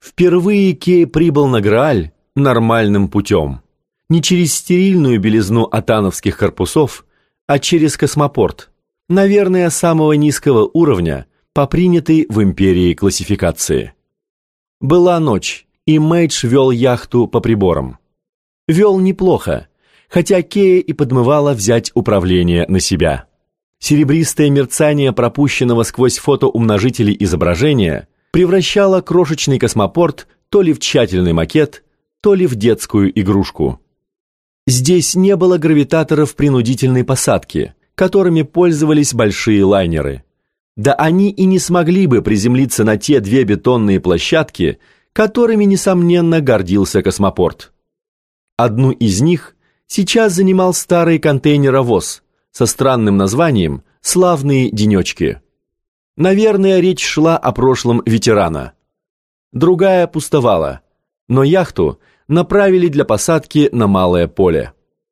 Впервые Кей прибыл на Грааль нормальным путем. Не через стерильную белизну атановских корпусов, а через космопорт, наверное, самого низкого уровня по принятой в империи классификации. Была ночь, и Мэйдж вел яхту по приборам. Вел неплохо, хотя Кея и подмывало взять управление на себя. Серебристое мерцание пропущенного сквозь фотоумножители изображения превращало крошечный космопорт то ли в тщательный макет, то ли в детскую игрушку. Здесь не было гравитаторов принудительной посадки, которыми пользовались большие лайнеры. Да они и не смогли бы приземлиться на те две бетонные площадки, которыми, несомненно, гордился космопорт. Одну из них сейчас занимал старый контейнеровоз со странным названием «Славные денечки». Наверное, речь шла о прошлом ветерана. Другая пустовала, но яхту направили для посадки на малое поле.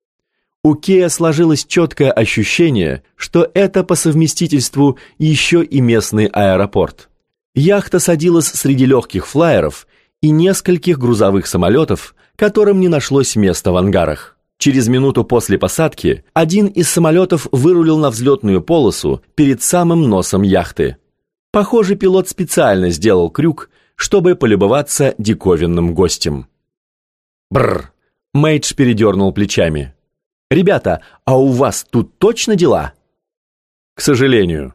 У Кея сложилось четкое ощущение, что это по совместительству еще и местный аэропорт. Яхта садилась среди легких флайеров и нескольких грузовых самолетов, которым не нашлось места в ангарах. Через минуту после посадки один из самолетов вырулил на взлетную полосу перед самым носом яхты. Похоже, пилот специально сделал крюк, чтобы полюбоваться диковинным гостем. Бррр! Мэйдж передернул плечами. «Ребята, а у вас тут точно дела?» «К сожалению».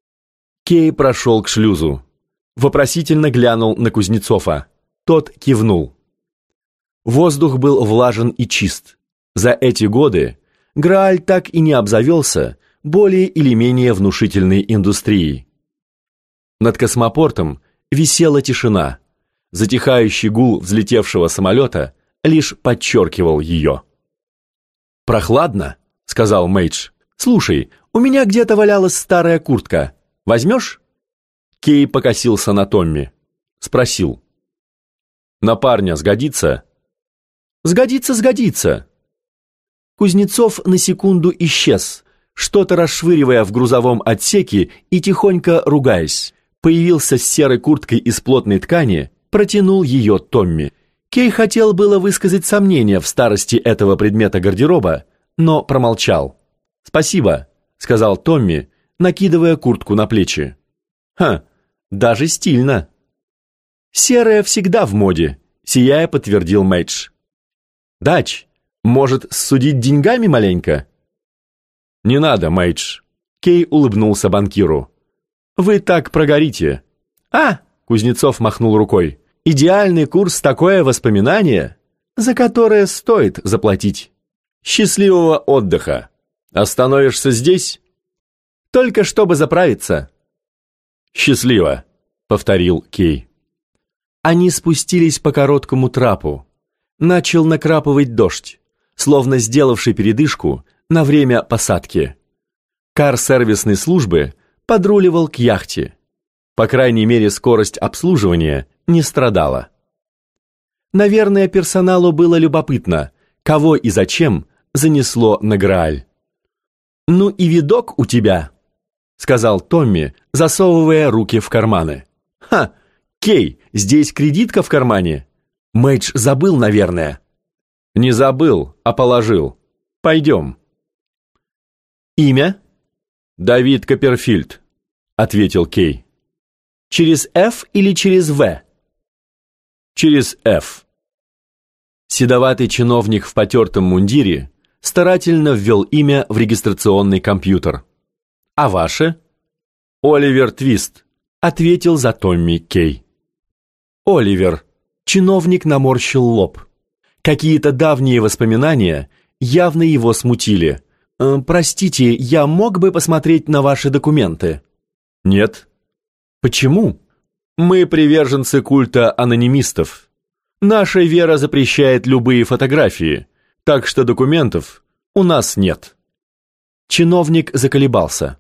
Кей прошел к шлюзу. Вопросительно глянул на Кузнецова. Тот кивнул. Воздух был влажен и чист. За эти годы Грааль так и не обзавелся более или менее внушительной индустрией. Над космопортом висела тишина. Затихающий гул взлетевшего самолета лишь подчеркивал ее. «Прохладно», — сказал Мэйдж. «Слушай, у меня где-то валялась старая куртка. Возьмешь?» Кей покосился на Томми. Спросил. «На парня сгодится?» «Сгодится, сгодится». Кузнецов на секунду исчез, что-то расшвыривая в грузовом отсеке и тихонько ругаясь. Появился с серой курткой из плотной ткани, протянул ее Томми. Кей хотел было высказать сомнения в старости этого предмета гардероба, но промолчал. «Спасибо», — сказал Томми, накидывая куртку на плечи. «Ха, даже стильно». «Серая всегда в моде», — сияя подтвердил Мэйдж. «Дач, может, ссудить деньгами маленько?» «Не надо, Мэйдж», — Кей улыбнулся банкиру. «Вы так прогорите». «А!» — Кузнецов махнул рукой. «Идеальный курс, такое воспоминание, за которое стоит заплатить. Счастливого отдыха. Остановишься здесь?» «Только чтобы заправиться». «Счастливо», — повторил Кей. Они спустились по короткому трапу. Начал накрапывать дождь, словно сделавший передышку на время посадки. Кар-сервисной службы подруливал к яхте. По крайней мере, скорость обслуживания не страдала. Наверное, персоналу было любопытно, кого и зачем занесло на Грааль. «Ну и видок у тебя», — сказал Томми, засовывая руки в карманы. «Ха! Кей, здесь кредитка в кармане?» Мэйдж забыл, наверное. «Не забыл, а положил. Пойдем». «Имя?» «Давид Копперфильд», — ответил Кей. «Через «Ф» или через «В»?» «Через «Ф». Седоватый чиновник в потертом мундире старательно ввел имя в регистрационный компьютер. «А ваше?» «Оливер Твист», — ответил за Томми Кей. «Оливер», — чиновник наморщил лоб. Какие-то давние воспоминания явно его смутили. «Простите, я мог бы посмотреть на ваши документы?» «Нет». «Почему?» «Мы приверженцы культа анонимистов. Наша вера запрещает любые фотографии, так что документов у нас нет». Чиновник заколебался.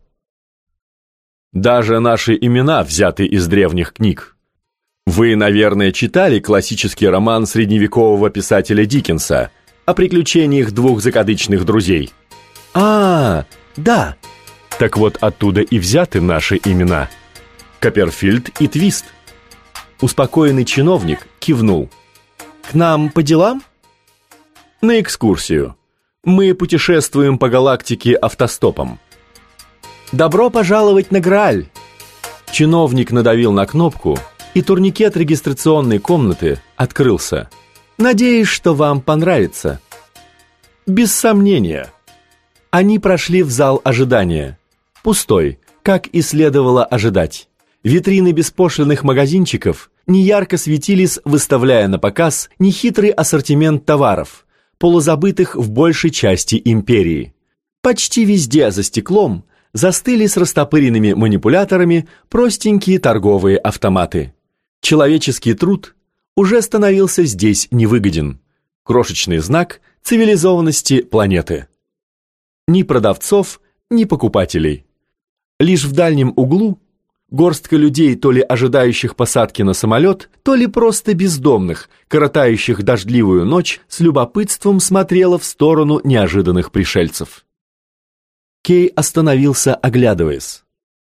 «Даже наши имена взяты из древних книг. Вы, наверное, читали классический роман средневекового писателя Диккенса о приключениях двух закадычных друзей?» «А, да». «Так вот оттуда и взяты наши имена. Копперфильд и Твист». Успокоенный чиновник кивнул. «К нам по делам?» «На экскурсию. Мы путешествуем по галактике автостопом». «Добро пожаловать на Грааль!» Чиновник надавил на кнопку, и турникет регистрационной комнаты открылся. «Надеюсь, что вам понравится». «Без сомнения». Они прошли в зал ожидания. Пустой, как и следовало ожидать. Витрины беспошлинных магазинчиков неярко светились, выставляя на показ нехитрый ассортимент товаров, полузабытых в большей части империи. Почти везде за стеклом застыли с растопыренными манипуляторами простенькие торговые автоматы. Человеческий труд уже становился здесь невыгоден. Крошечный знак цивилизованности планеты. Ни продавцов, ни покупателей. Лишь в дальнем углу горстка людей, то ли ожидающих посадки на самолет, то ли просто бездомных, коротающих дождливую ночь, с любопытством смотрела в сторону неожиданных пришельцев. Кей остановился, оглядываясь.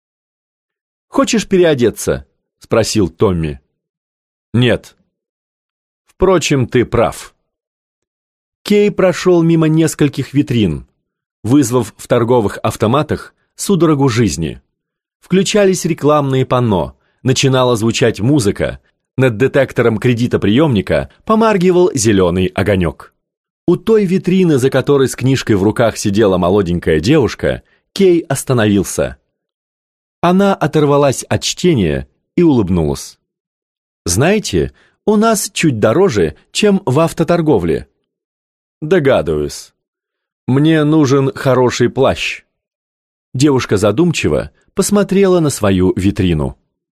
«Хочешь переодеться?» — спросил Томми. «Нет». «Впрочем, ты прав». Кей прошел мимо нескольких витрин, вызвав в торговых автоматах судорогу жизни. Включались рекламные панно, начинала звучать музыка, над детектором кредитоприемника помаргивал зеленый огонек. У той витрины, за которой с книжкой в руках сидела молоденькая девушка, Кей остановился. Она оторвалась от чтения и улыбнулась. «Знаете, у нас чуть дороже, чем в автоторговле». «Догадываюсь. Мне нужен хороший плащ». Девушка задумчиво посмотрела на свою витрину.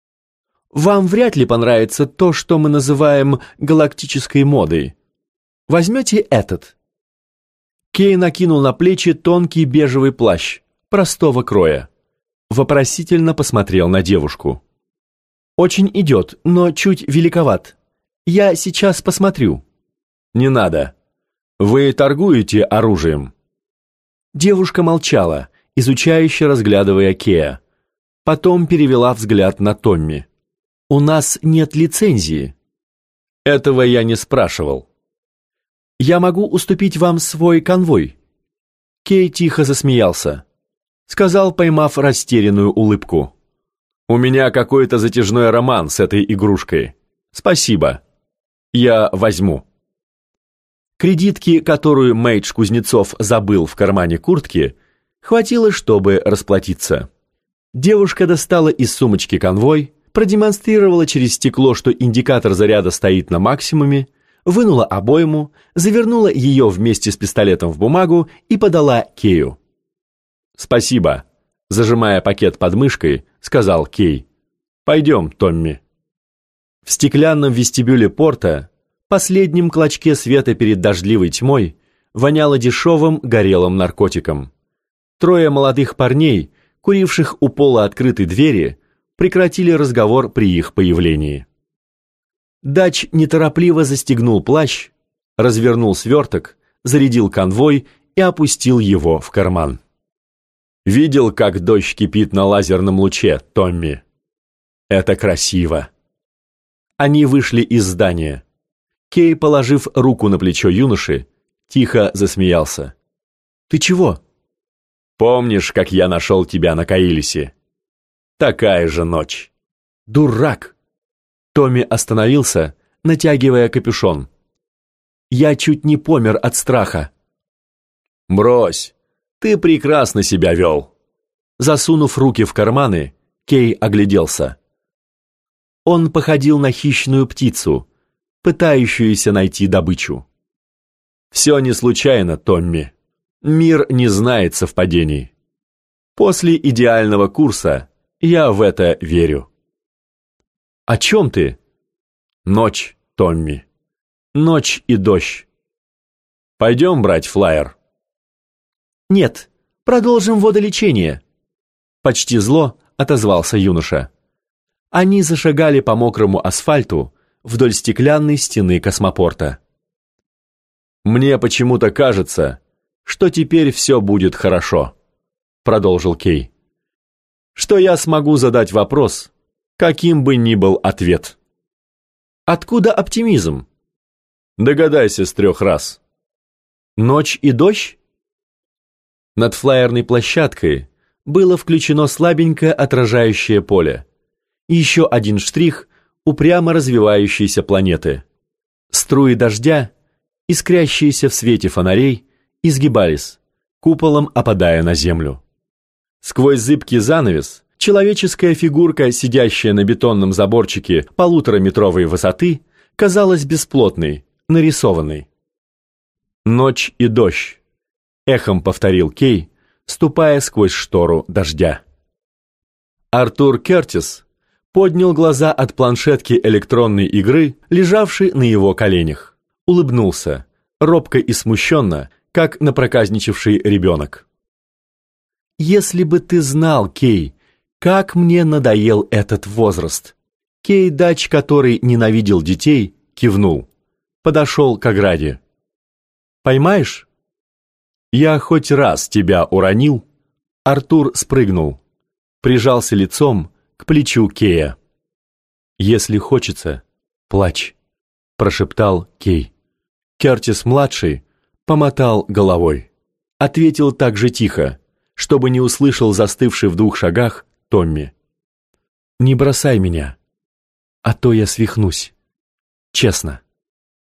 «Вам вряд ли понравится то, что мы называем галактической модой. Возьмете этот». Кей накинул на плечи тонкий бежевый плащ, простого кроя. Вопросительно посмотрел на девушку. «Очень идет, но чуть великоват. Я сейчас посмотрю». «Не надо. Вы торгуете оружием?» Девушка молчала, изучающе разглядывая Кея. Потом перевела взгляд на Томми. «У нас нет лицензии». «Этого я не спрашивал». «Я могу уступить вам свой конвой». Кей тихо засмеялся. Сказал, поймав растерянную улыбку. «У меня какой-то затяжной роман с этой игрушкой. Спасибо. Я возьму». Кредитки, которую Мэйдж Кузнецов забыл в кармане куртки, хватило, чтобы расплатиться. Девушка достала из сумочки конвой, продемонстрировала через стекло, что индикатор заряда стоит на максимуме, вынула обойму, завернула ее вместе с пистолетом в бумагу и подала Кею. «Спасибо», — зажимая пакет под мышкой, сказал Кей. «Пойдем, Томми». В стеклянном вестибюле порта, последнем клочке света перед дождливой тьмой, воняло дешевым горелым наркотиком. Трое молодых парней, куривших у пола открытой двери, прекратили разговор при их появлении. Дач неторопливо застегнул плащ, развернул сверток, зарядил конвой и опустил его в карман. «Видел, как дождь кипит на лазерном луче, Томми? Это красиво». Они вышли из здания. Кей, положив руку на плечо юноши, тихо засмеялся. «Ты чего?» «Помнишь, как я нашел тебя на Каилисе? Такая же ночь». «Дурак!» Томми остановился, натягивая капюшон. «Я чуть не помер от страха». «Брось, ты прекрасно себя вел». Засунув руки в карманы, Кей огляделся. Он походил на хищную птицу, пытающуюся найти добычу. «Все не случайно, Томми. Мир не знает совпадений. После идеального курса я в это верю». «О чем ты?» «Ночь, Томми. Ночь и дождь. Пойдем брать флаер?» «Нет, продолжим водолечение», — почти зло отозвался юноша. Они зашагали по мокрому асфальту вдоль стеклянной стены космопорта. «Мне почему-то кажется, что теперь все будет хорошо», — продолжил Кей. «Что я смогу задать вопрос, каким бы ни был ответ». Откуда оптимизм? Догадайся с 3 раз. Ночь и дождь? Над флаерной площадкой было включено слабенькое отражающее поле. Еще один штрих упрямо развивающейся планеты. Струи дождя, искрящиеся в свете фонарей, изгибались, куполом опадая на землю. Сквозь зыбкий занавес человеческая фигурка, сидящая на бетонном заборчике 1,5-метровой высоты, казалась бесплотной, нарисованной. «Ночь и дождь», — эхом повторил Кей, ступая сквозь штору дождя. Артур Кертис поднял глаза от планшетки электронной игры, лежавшей на его коленях. Улыбнулся, робко и смущенно, как напроказничавший ребенок. «Если бы ты знал, Кей, как мне надоел этот возраст!» Кей Дач, который ненавидел детей, кивнул. Подошел к ограде. «Поймаешь?» «Я хоть раз тебя уронил?» Артур спрыгнул, прижался лицом к плечу Кея. «Если хочется, плачь», — прошептал Кей. Кертис-младший помотал головой. Ответил так же тихо, чтобы не услышал застывший в 2 шагах Томми. «Не бросай меня, а то я свихнусь. Честно».